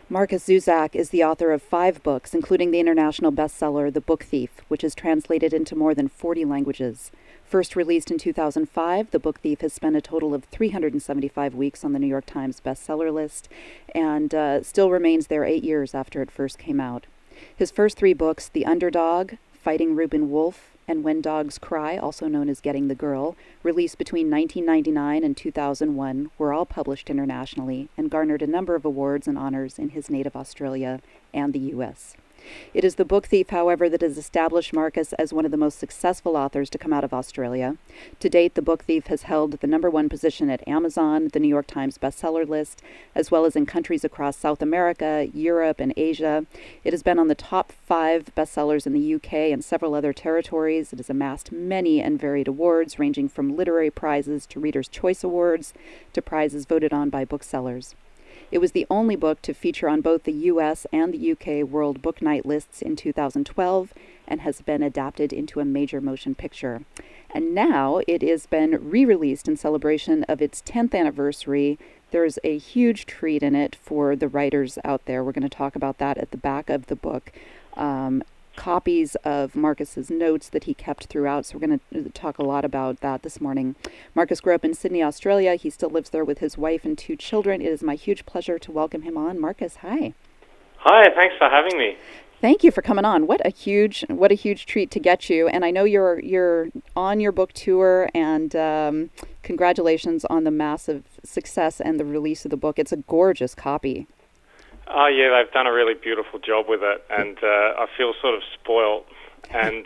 Markus Zusak is the author of 5 books, including the international bestseller The Book Thief, which is translated into more than 40 languages. First released in 2005, The Book Thief has spent a total of 375 weeks on the New York Times bestseller list and still remains there 8 years after it first came out. His first 3 books, The Underdog, Fighting Reuben Wolf, and When Dogs Cry, also known as Getting the Girl, released between 1999 and 2001, were all published internationally and garnered a number of awards and honors in his native Australia and the U.S. It is The Book Thief, however, that has established Markus as one of the most successful authors to come out of Australia. To date, The Book Thief has held the #1 position at Amazon, the New York Times bestseller list, as well as in countries across South America, Europe, and Asia. It has been on the top 5 bestsellers in the UK and several other territories. It has amassed many and varied awards, ranging from literary prizes to Reader's Choice Awards to prizes voted on by booksellers. It was the only book to feature on both the U.S. and the U.K. World Book Night lists in 2012 and has been adapted into a major motion picture. And now it has been re-released in celebration of its 10th anniversary. There's a huge treat in it for the writers out there. We're going to talk about that at the back of the book. Copies of Markus's notes that he kept throughout, so we're going to talk a lot about that this morning. Markus grew up in Sydney, Australia. He still lives there with his wife and 2 children. It is my huge pleasure to welcome him on. Markus, hi. Hi, thanks for having me. Thank you for coming on. What a huge treat to get you. And I know you're on your book tour, and congratulations on the massive success and the release of the book. It's a gorgeous copy. Oh, yeah, they've done a really beautiful job with it, and I feel sort of spoiled. And,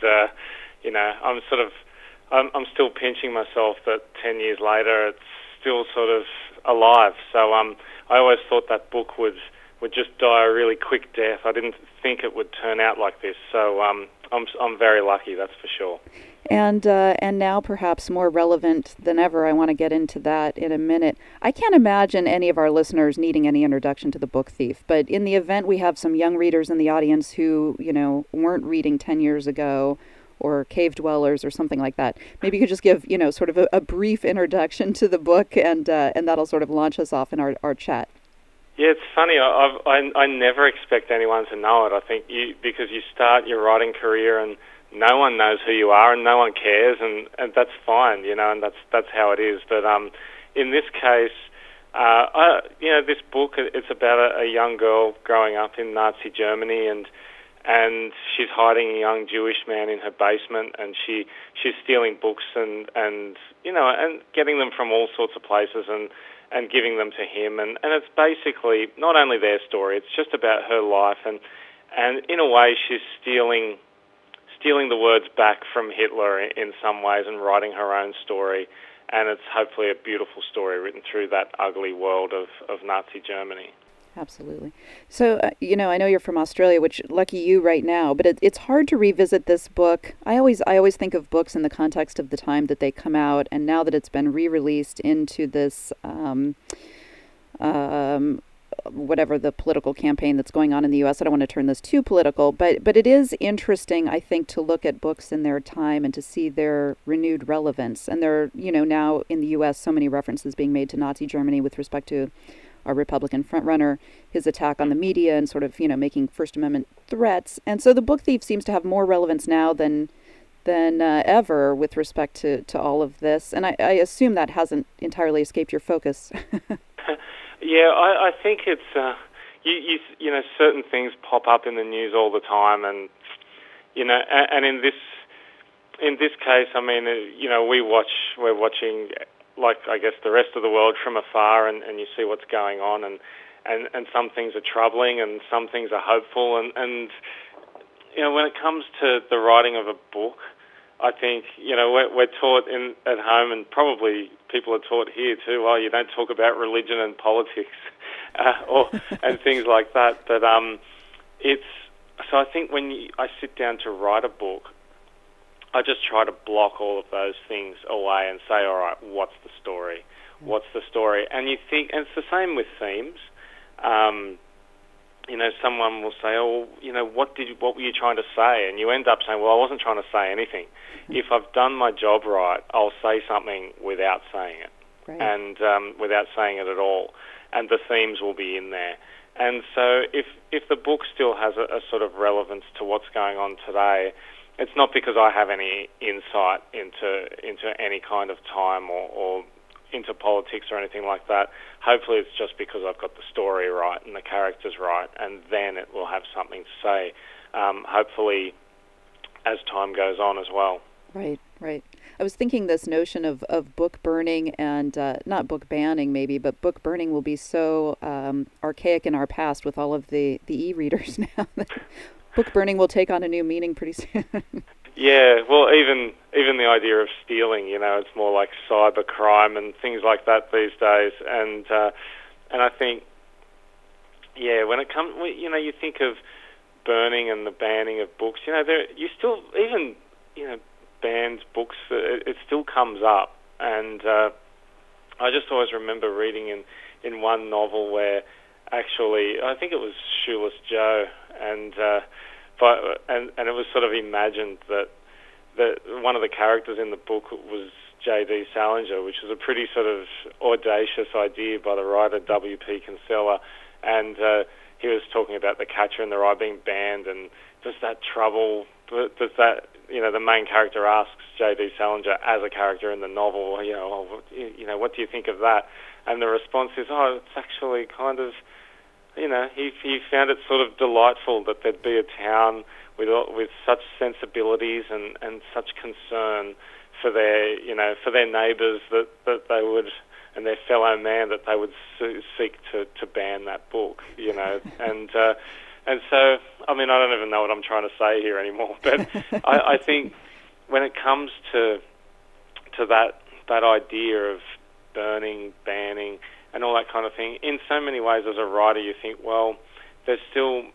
I'm still pinching myself that 10 years later it's still sort of alive. So I always thought that book would just die a really quick death. I didn't think it would turn out like this. So I'm very lucky, that's for sure. And now perhaps more relevant than ever, I want to get into that in a minute. I can't imagine any of our listeners needing any introduction to The Book Thief, but in the event we have some young readers in the audience who, weren't reading 10 years ago, or Cave Dwellers or something like that, maybe you could just give, sort of a brief introduction to the book, and that'll sort of launch us off in our chat. Yeah, it's funny. I never expect anyone to know it. I think because you start your writing career and no one knows who you are and no one cares, and that's fine, and that's how it is. But in this case, this book, it's about a young girl growing up in Nazi Germany, and she's hiding a young Jewish man in her basement, and she's stealing books and getting them from all sorts of places and giving them to him, and it's basically not only their story, it's just about her life, and in a way she's stealing the words back from Hitler in some ways and writing her own story, and it's hopefully a beautiful story written through that ugly world of Nazi Germany. Absolutely. So, I know you're from Australia, which lucky you right now, but it's hard to revisit this book. I always think of books in the context of the time that they come out, and now that it's been re-released into this whatever the political campaign that's going on in the U.S. I don't want to turn this too political, but it is interesting, I think, to look at books in their time and to see their renewed relevance. And there are, now in the U.S. so many references being made to Nazi Germany with respect to our Republican frontrunner, his attack on the media, and sort of, making First Amendment threats. And so The Book Thief seems to have more relevance now than ever with respect to all of this. And I assume that hasn't entirely escaped your focus. Yeah, I think it's certain things pop up in the news all the time, and and in this case, I mean, we're watching, like I guess the rest of the world, from afar, and you see what's going on, and some things are troubling and some things are hopeful, and when it comes to the writing of a book, I think we're taught at home, and probably people are taught here too. Well, you don't talk about religion and politics, and things like that. But so I think when I sit down to write a book, I just try to block all of those things away and say, all right, what's the story? What's the story? And you think, and it's the same with themes. Someone will say, oh, what were you trying to say? And you end up saying, well, I wasn't trying to say anything. If I've done my job right, I'll say something without saying it, right. And without saying it at all. And the themes will be in there. And so if the book still has a sort of relevance to what's going on today, it's not because I have any insight into any kind of time or into politics or anything like that. Hopefully it's just because I've got the story right and the characters right, and then it will have something to say, hopefully as time goes on as well. Right, right. I was thinking this notion of book burning and not book banning maybe, but book burning will be so archaic in our past with all of the e-readers now that book burning will take on a new meaning pretty soon. Yeah, well, even the idea of stealing, it's more like cyber crime and things like that these days. And I think, yeah, when it comes, you think of burning and the banning of books. You still even banned books. It still comes up, and I just always remember reading in one novel where actually I think it was Shoeless Joe, and it was sort of imagined that one of the characters in the book was J.D. Salinger, which was a pretty sort of audacious idea by the writer W.P. Kinsella, and he was talking about The Catcher in the Rye being banned, and does that the main character asks J.D. Salinger as a character in the novel, what do you think of that? And the response is, it's actually kind of, he found it sort of delightful that there'd be a town with such sensibilities and such concern for their neighbours that they would, and their fellow man, that they would seek to ban that book, and so, I mean, I don't even know what I'm trying to say here anymore, but I think when it comes to that idea of burning, banning, and all that kind of thing, in so many ways as a writer you think, well, there's still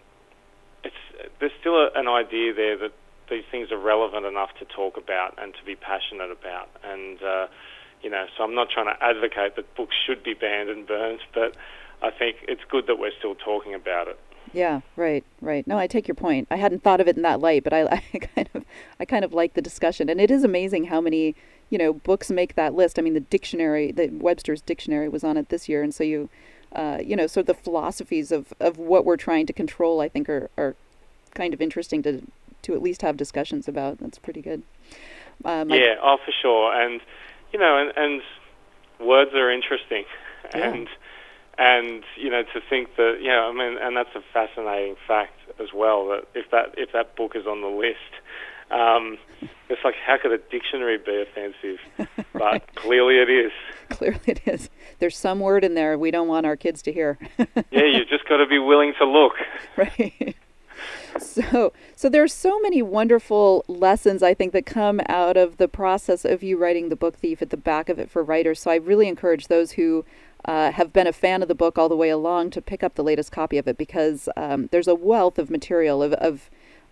an idea there that these things are relevant enough to talk about and to be passionate about. And, so I'm not trying to advocate that books should be banned and burned, but I think it's good that we're still talking about it. Yeah, right. No, I take your point. I hadn't thought of it in that light, but I kind of like the discussion. And it is amazing how many, books make that list. I mean, the Webster's Dictionary was on it this year, and so so the philosophies of what we're trying to control, I think, are kind of interesting to at least have discussions about. That's pretty good. For sure. And and words are interesting, yeah. And to think that and that's a fascinating fact as well, that if that book is on the list, it's like, how could a dictionary be offensive? Right. But clearly it is. Clearly it is. There's some word in there we don't want our kids to hear. Yeah, you've just got to be willing to look. Right. So there's so many wonderful lessons, I think, that come out of the process of you writing The Book Thief at the back of it for writers. So I really encourage those who have been a fan of the book all the way along to pick up the latest copy of it, because there's a wealth of material of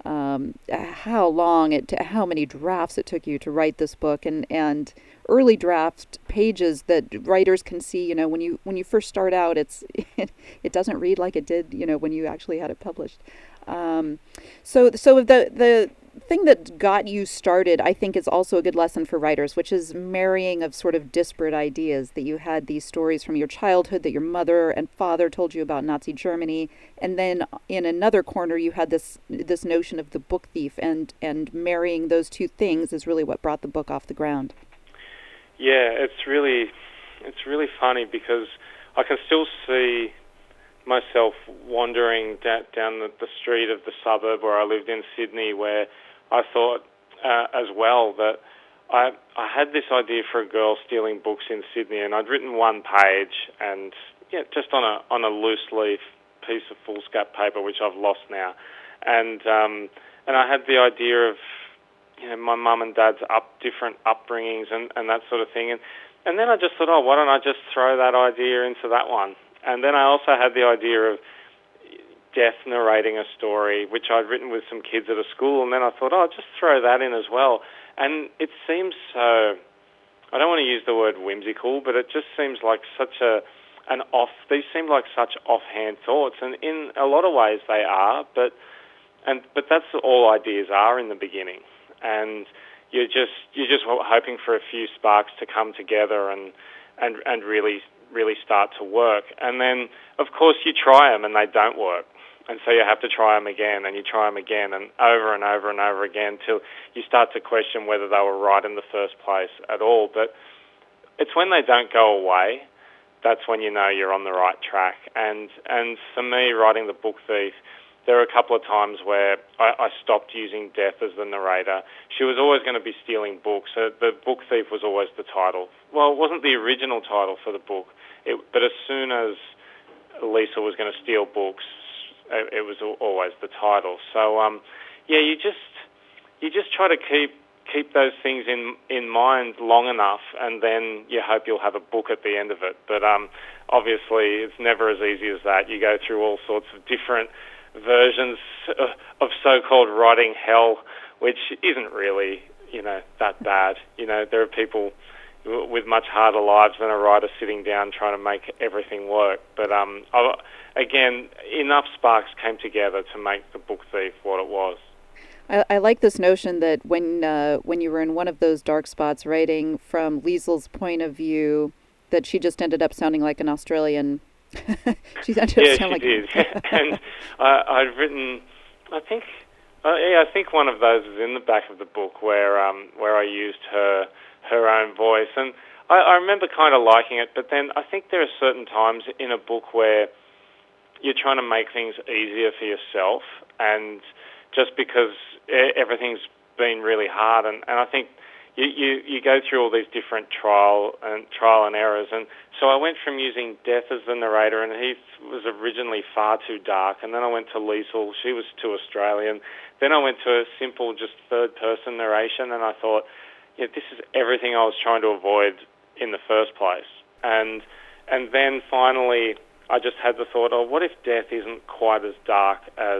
how many drafts it took you to write this book, and early draft pages that writers can see. When you first start out, it doesn't read like it did, when you actually had it published. So the thing that got you started, I think, is also a good lesson for writers, which is marrying of sort of disparate ideas. That you had these stories from your childhood that your mother and father told you about Nazi Germany, and then in another corner you had this notion of the book thief, and marrying those two things is really what brought the book off the ground. Yeah, it's really funny, because I can still see myself wandering down the street of the suburb where I lived in Sydney, where I thought as well that I had this idea for a girl stealing books in Sydney, and I'd written one page, and just on a loose leaf piece of foolscap paper, which I've lost now, and I had the idea of my mum and dad's different upbringings and that sort of thing, and then I just thought, why don't I just throw that idea into that one? And then I also had the idea of Death narrating a story, which I'd written with some kids at a school, and then I thought, I'll just throw that in as well. And it seems so, I don't want to use the word whimsical, but it just seems like these seem like such offhand thoughts, and in a lot of ways they are, but that's all ideas are in the beginning. And you're just hoping for a few sparks to come together and really really start to work. And then, of course, you try them and they don't work. And so you have to try them again, and you try them again, and over and over and over again till you start to question whether they were right in the first place at all. But it's when they don't go away, that's when you know you're on the right track. And for me, writing The Book Thief, there were a couple of times where I stopped using Death as the narrator. She was always going to be stealing books. The Book Thief was always the title. Well, it wasn't the original title for the book, but as soon as Lisa was going to steal books, it was always the title. So, you just try to keep those things in mind long enough, and then you hope you'll have a book at the end of it. But obviously, it's never as easy as that. You go through all sorts of different versions of so-called writing hell, which isn't really, that bad. There are people with much harder lives than a writer sitting down trying to make everything work. But again, enough sparks came together to make The Book Thief what it was. I like this notion that when you were in one of those dark spots writing from Liesel's point of view, that she just ended up sounding like an Australian. She did. And I'd written, I think one of those is in the back of the book where I used her own voice, and I remember kind of liking it. But then I think there are certain times in a book where you're trying to make things easier for yourself, and just because everything's been really hard, and I think you go through all these different trial and errors, and so I went from using Death as the narrator, and he was originally far too dark, and then I went to Liesl, she was too Australian, then I went to a simple just third-person narration, and I thought, this is everything I was trying to avoid in the first place, and then finally I just had the thought, what if Death isn't quite as dark as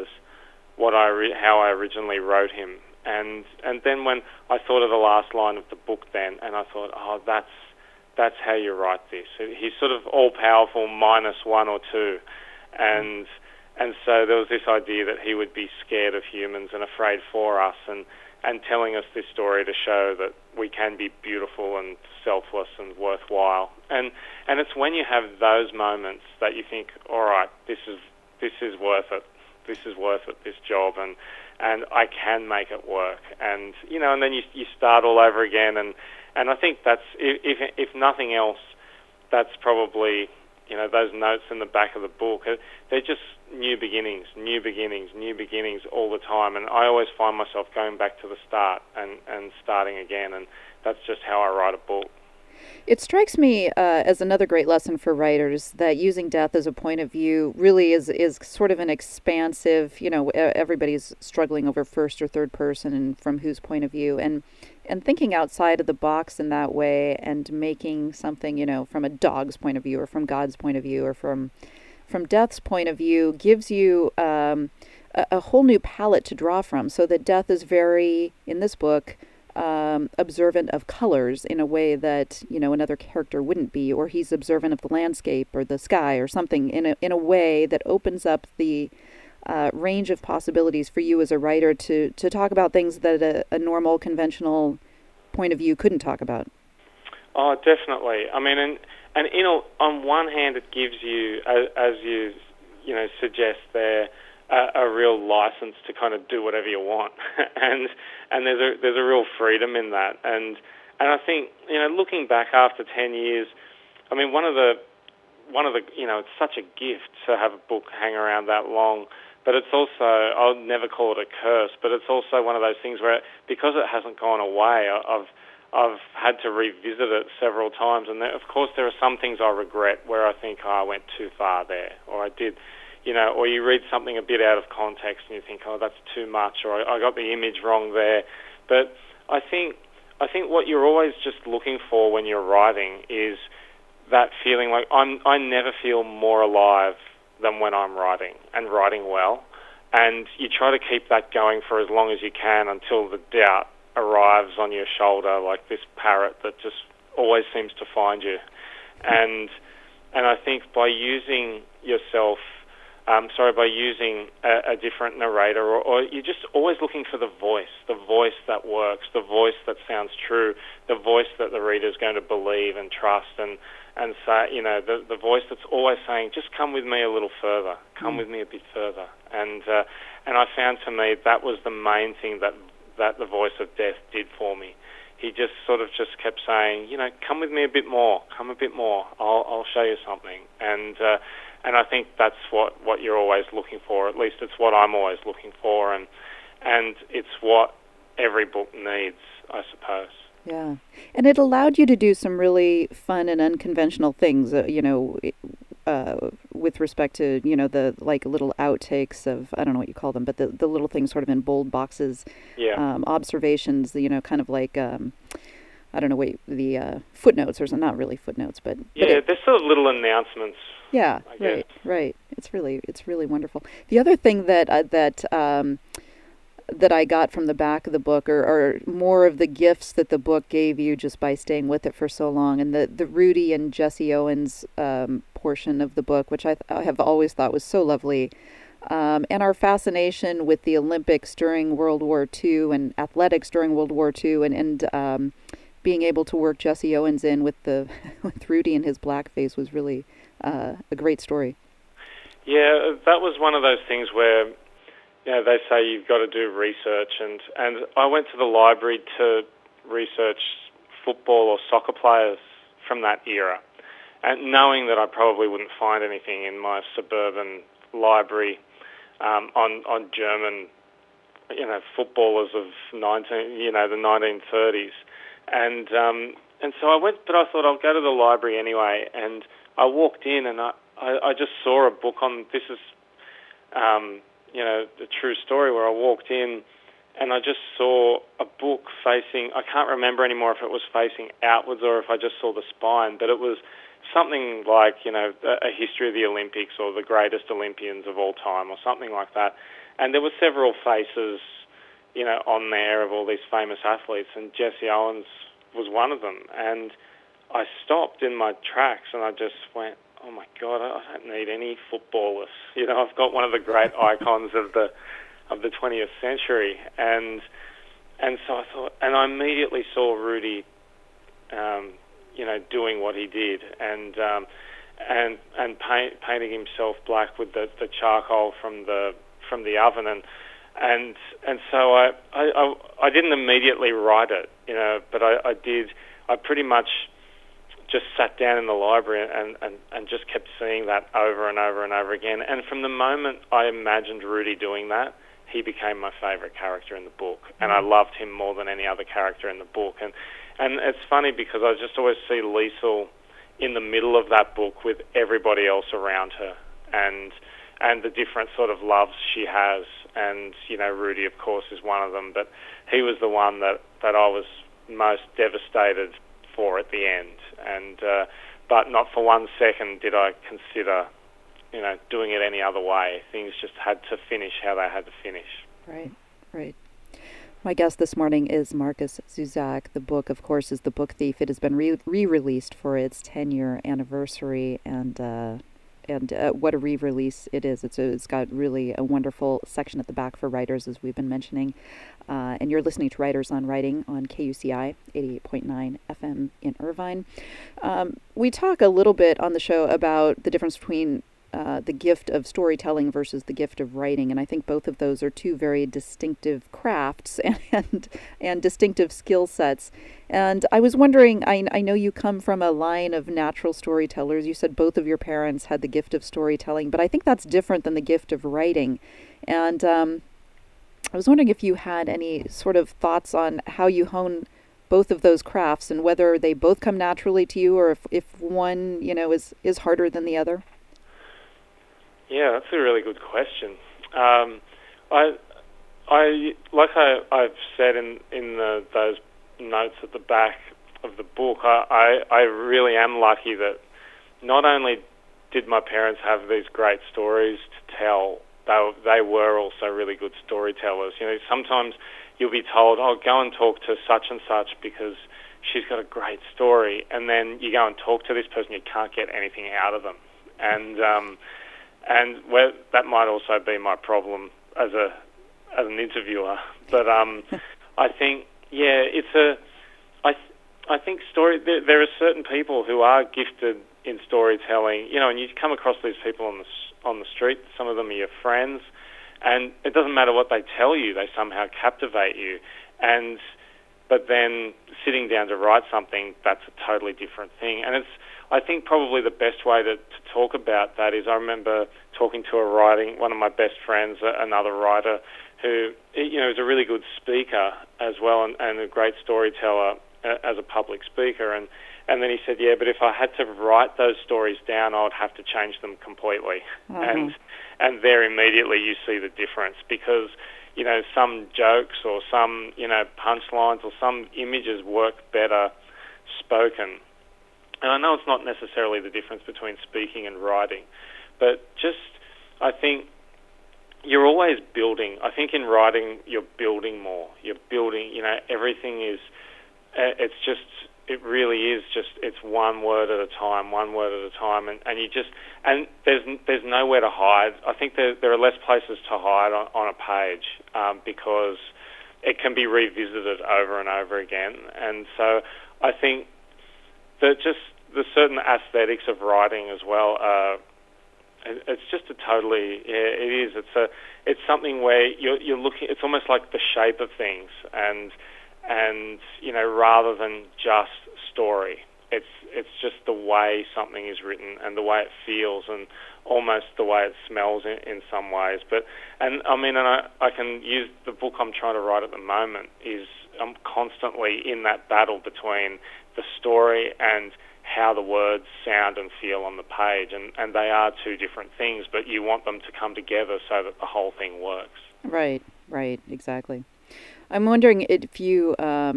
how I originally wrote him? And then when I thought of the last line of the book then, and I thought, that's how you write this. He's sort of all-powerful minus one or two. And so there was this idea that he would be scared of humans and afraid for us, and telling us this story to show that we can be beautiful and selfless and worthwhile. And it's when you have those moments that you think, all right, this is worth it. This is worth it, this job, and I can make it work. And and then you start all over again, and I think that's, if nothing else, that's probably, those notes in the back of the book, they're just new beginnings all the time, and I always find myself going back to the start and starting again, and that's just how I write a book. It strikes me as another great lesson for writers that using death as a point of view really is sort of an expansive, everybody's struggling over first or third person and from whose point of view, and thinking outside of the box in that way and making something, from a dog's point of view or from God's point of view or from death's point of view gives you a whole new palette to draw from, so that death is very, in this book, observant of colors in a way that another character wouldn't be, or he's observant of the landscape or the sky or something in a way that opens up the range of possibilities for you as a writer to talk about things that a normal conventional point of view couldn't talk about. Oh, definitely. I mean, and on one hand, it gives you, as you suggest there, a real license to kind of do whatever you want, and there's a real freedom in that, and I think looking back after 10 years, I mean one of the it's such a gift to have a book hang around that long, but it's also, I'll never call it a curse, but it's also one of those things where because it hasn't gone away, I've had to revisit it several times, and of course there are some things I regret where I think I went too far there, or I did. Or you read something a bit out of context and you think, that's too much, or I got the image wrong there. But I think what you're always just looking for when you're writing is that feeling like I never feel more alive than when I'm writing, and writing well. And you try to keep that going for as long as you can until the doubt arrives on your shoulder like this parrot that just always seems to find you. And I think by using by using a different narrator, or you're just always looking for the voice that works, the voice that sounds true, the voice that the reader's going to believe and trust, and and say, the voice that's always saying, just come with me a little further, come with me a bit further. And I found to me that was the main thing that the voice of death did for me. He just sort of just kept saying, come with me a bit more, come a bit more, I'll show you something. And I think that's what you're always looking for, at least it's what I'm always looking for, and it's what every book needs, I suppose. Yeah, and it allowed you to do some really fun and unconventional things, with respect to, the little outtakes of, I don't know what you call them, but the little things sort of in bold boxes, observations, kind of like, I don't know, the footnotes, or not really footnotes, but... Yeah, there's sort of little announcements. Yeah, right. It's really wonderful. The other thing that I got from the back of the book are more of the gifts that the book gave you just by staying with it for so long. And the Rudy and Jesse Owens portion of the book, which I have always thought was so lovely, and our fascination with the Olympics during World War II and athletics during World War II, and being able to work Jesse Owens in with with Rudy and his blackface was really a great story. Yeah, that was one of those things where... they say you've got to do research, and I went to the library to research football or soccer players from that era, and knowing that I probably wouldn't find anything in my suburban library on German, footballers of the 1930s, and so I went, but I thought I'll go to the library anyway, and I walked in and I just saw a book on this is. The true story, where I walked in and I just saw a book facing, I can't remember anymore if it was facing outwards or if I just saw the spine, but it was something like, a history of the Olympics or the greatest Olympians of all time or something like that. And there were several faces, on there of all these famous athletes, and Jesse Owens was one of them. And I stopped in my tracks and I just went, oh my God, I don't need any footballers. I've got one of the great icons of the 20th century, and so I thought, and I immediately saw Rudy, doing what he did, and painting himself black with the charcoal from the oven, and so I didn't immediately write it, but I did. I pretty much just sat down in the library and just kept seeing that over and over and over again. And from the moment I imagined Rudy doing that, he became my favourite character in the book. And I loved him more than any other character in the book. And it's funny because I just always see Liesl in the middle of that book with everybody else around her, and the different sort of loves she has. And, Rudy, of course, is one of them. But he was the one that I was most devastated for at the end, and but not for 1 second did I consider, doing it any other way. Things just had to finish how they had to finish. Right. My guest this morning is Markus Zusak. The book, of course, is The Book Thief. It has been re-released for its 10-year anniversary, and what a re-release it is. It's got really a wonderful section at the back for writers, as we've been mentioning. And you're listening to Writers on Writing on KUCI 88.9 FM in Irvine. We talk a little bit on the show about the difference between the gift of storytelling versus the gift of writing, and I think both of those are two very distinctive crafts and distinctive skill sets. And I was wondering, I know you come from a line of natural storytellers. You said both of your parents had the gift of storytelling, but I think that's different than the gift of writing. And I was wondering if you had any sort of thoughts on how you hone both of those crafts and whether they both come naturally to you, or if one, is harder than the other. Yeah, that's a really good question. I've said in those notes at the back of the book, I really am lucky that not only did my parents have these great stories to tell, they were also really good storytellers. Sometimes you'll be told, oh, go and talk to such and such because she's got a great story, and then you go and talk to this person, you can't get anything out of them. And that might also be my problem as an interviewer. But I think, yeah, I think there are certain people who are gifted in storytelling, and you come across these people on the street. Some of them are your friends, and it doesn't matter what they tell you; they somehow captivate you. But then sitting down to write something, that's a totally different thing. And I think probably the best way to talk about that is I remember talking to one of my best friends, another writer, who is a really good speaker as well and a great storyteller as a public speaker. And then he said, but if I had to write those stories down, I would have to change them completely. Mm-hmm. And there immediately you see the difference because some jokes or some, punchlines or some images work better spoken. And I know it's not necessarily the difference between speaking and writing, but I think you're always building. I think in writing, you're building more. You're building, everything is, it really is it's one word at a time, and there's nowhere to hide. I think there are less places to hide on a page because it can be revisited over and over again. And so I think that just the certain aesthetics of writing as well it's just it is. It's something where you're looking. It's almost like the shape of things, and rather than just story, it's just the way something is written and the way it feels and almost the way it smells in some ways. And I can use the book I'm trying to write at the moment is I'm constantly in that battle between the story and how the words sound and feel on the page, and they are two different things, but you want them to come together so that the whole thing works. Right, exactly. I'm wondering if you,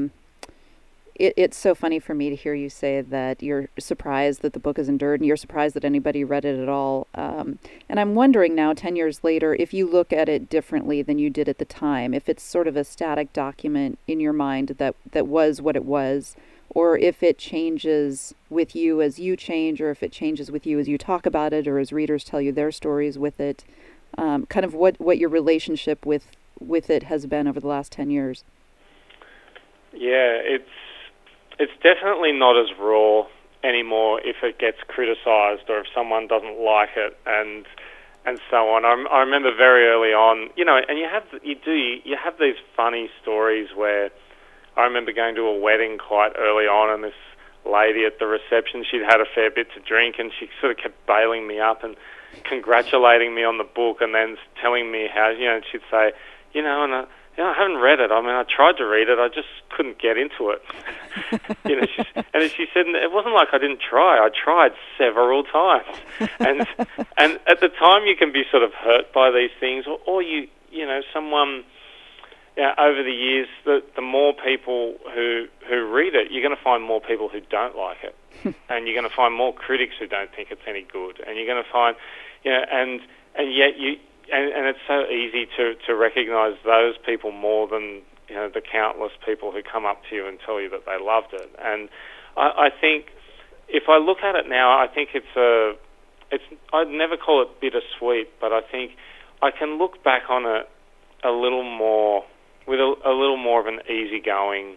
it's so funny for me to hear you say that you're surprised that the book has endured and you're surprised that anybody read it at all. And I'm wondering now, 10 years later, if you look at it differently than you did at the time, if it's sort of a static document in your mind that was what it was, or if it changes with you as you change, or if it changes with you as you talk about it, or as readers tell you their stories with it, kind of what your relationship with it has been over the last 10 years. Yeah, it's definitely not as raw anymore if it gets criticised or if someone doesn't like it and so on. I remember very early on, and you have these funny stories where I remember going to a wedding quite early on, and this lady at the reception, she'd had a fair bit to drink, and she sort of kept bailing me up and congratulating me on the book, and then telling me how, she'd say, I haven't read it. I tried to read it, I just couldn't get into it. And she said, it wasn't like I didn't try. I tried several times. And at the time, you can be sort of hurt by these things, or someone. Over the years, the more people who read it, you're going to find more people who don't like it, and you're going to find more critics who don't think it's any good, and you're going to find, and yet and it's so easy to recognise those people more than the countless people who come up to you and tell you that they loved it. And I think if I look at it now, I think I'd never call it bittersweet, but I think I can look back on it a little more. With a little more of an easygoing,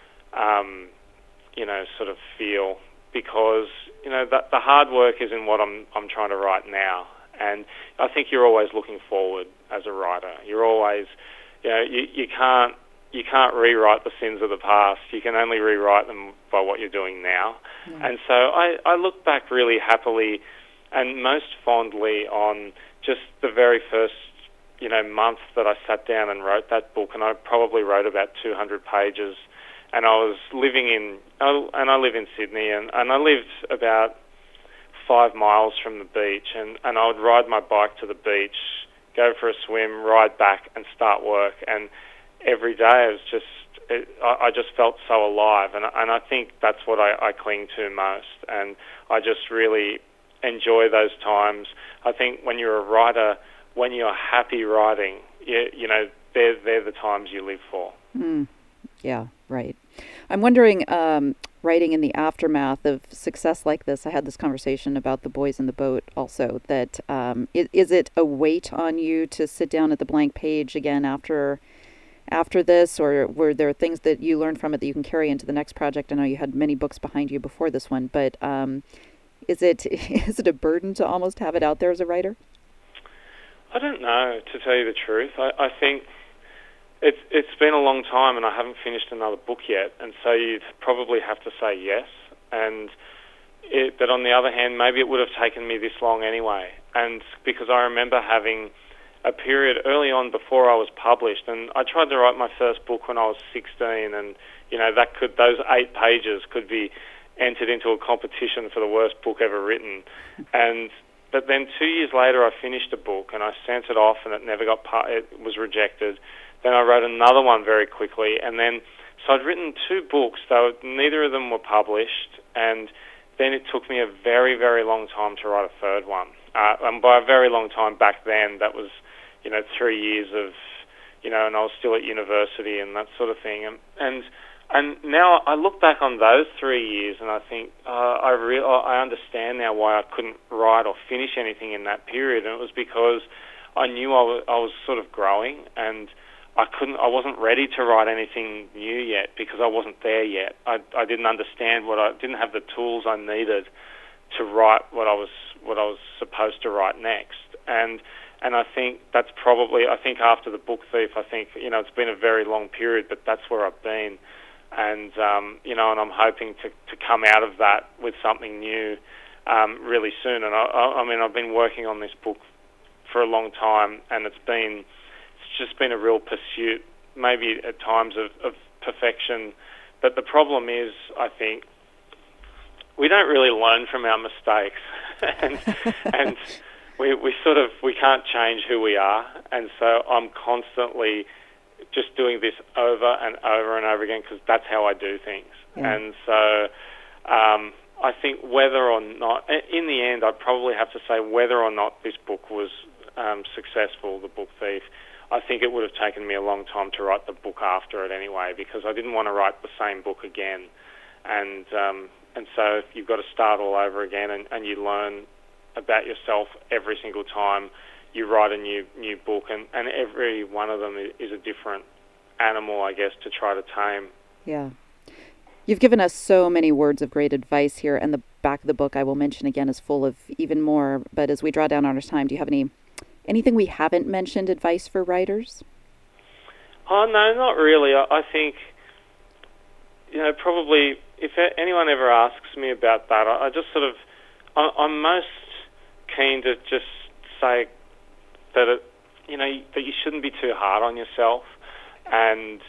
sort of feel, because the hard work is in what I'm trying to write now, and I think you're always looking forward as a writer. You're always, you can't rewrite the sins of the past. You can only rewrite them by what you're doing now, and so I look back really happily and most fondly on just the very first month that I sat down and wrote that book, and I probably wrote about 200 pages, and I was I live in Sydney, and I lived about 5 miles from the beach, and I would ride my bike to the beach, go for a swim, ride back, and start work, and every day it was I just felt so alive, and I think that's what I cling to most, and I just really enjoy those times. I think when you're a writer, when you're happy writing, they're the times you live for. Yeah, right. I'm wondering, writing in the aftermath of success like this, I had this conversation about The Boys in the Boat also, that is it a weight on you to sit down at the blank page again after after this, or were there things that you learned from it that you can carry into the next project? I know you had many books behind you before this one, but is it is it a burden to almost have it out there as a writer? I don't know, to tell you the truth. I think it's been a long time, and I haven't finished another book yet, and so you'd probably have to say yes. But on the other hand, maybe it would have taken me this long anyway. And because I remember having a period early on before I was published, and I tried to write my first book when I was 16, and those 8 pages could be entered into a competition for the worst book ever written. But then 2 years later, I finished a book and I sent it off, and it was rejected. Then I wrote another one very quickly, and then so I'd written 2 books, though neither of them were published, and then it took me a very, very long time to write a third one. And by a very long time back then, that was 3 years of, and I was still at university and that sort of thing. And now I look back on those 3 years and I think I understand now why I couldn't write or finish anything in that period. And it was because I knew I was sort of growing, and I wasn't ready to write anything new yet because I wasn't there yet. I didn't understand didn't have the tools I needed to write what I was supposed to write next. And I think that's probably, I think after The Book Thief, I think, it's been a very long period, but that's where I've been. And, and I'm hoping to come out of that with something new really soon. And I mean, I've been working on this book for a long time, and it's just been a real pursuit, maybe at times of perfection. But the problem is, I think, we don't really learn from our mistakes, and we can't change who we are. And so I'm constantly just doing this over and over and over again because that's how I do things. Yeah. And so I think whether or not, in the end, I'd probably have to say whether or not this book was successful, The Book Thief, I think it would have taken me a long time to write the book after it anyway, because I didn't want to write the same book again. And so you've got to start all over again, and you learn about yourself every single time you write a new book, and every one of them is a different animal, I guess, to try to tame. Yeah. You've given us so many words of great advice here, and the back of the book, I will mention again, is full of even more. But as we draw down on our time, do you have anything we haven't mentioned, advice for writers? Oh, no, not really. I think, probably if anyone ever asks me about that, I just sort of, I'm most keen to just say that that you shouldn't be too hard on yourself, and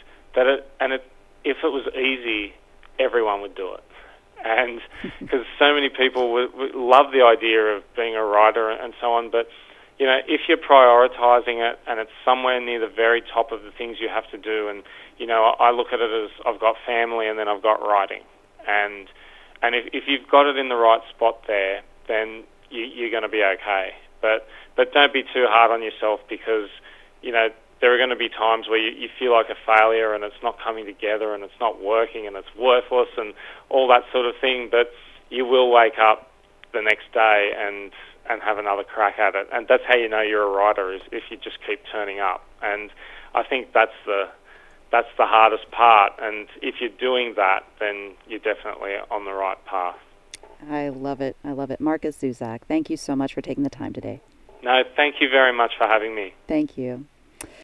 if it was easy, everyone would do it. And because so many people would love the idea of being a writer and so on, but if you're prioritizing it and it's somewhere near the very top of the things you have to do, and I look at it as I've got family and then I've got writing, and if you've got it in the right spot there, then you're going to be okay. But don't be too hard on yourself, because there are going to be times where you feel like a failure and it's not coming together and it's not working and it's worthless and all that sort of thing. But you will wake up the next day and have another crack at it. And that's how you know you're a writer, is if you just keep turning up. And I think that's the hardest part. And if you're doing that, then you're definitely on the right path. I love it. I love it. Marcus Zusak, thank you so much for taking the time today. No, thank you very much for having me. Thank you.